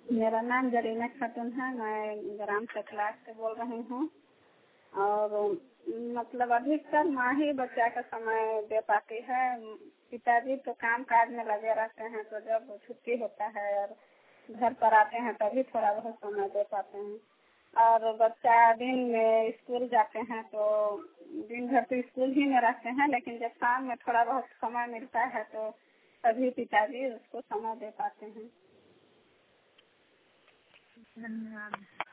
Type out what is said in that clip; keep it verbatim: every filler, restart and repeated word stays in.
मेरा नाम जरीना खातून है। मैं ग्राम चकलाट से बोल रही हूँ। और मतलब अधिकतर माँ ही बच्चा का समय दे पाती है। पिताजी तो काम काज में लगे रहते हैं, तो जब छुट्टी होता है और घर पर आते हैं तभी थोड़ा बहुत समय दे पाते हैं। और बच्चा दिन में स्कूल जाते हैं तो दिन भर तो स्कूल ही में रहते हैं, लेकिन जब शाम में थोड़ा बहुत समय मिलता है तो तभी पिताजी उसको समय दे पाते हैं। धन्यवाद।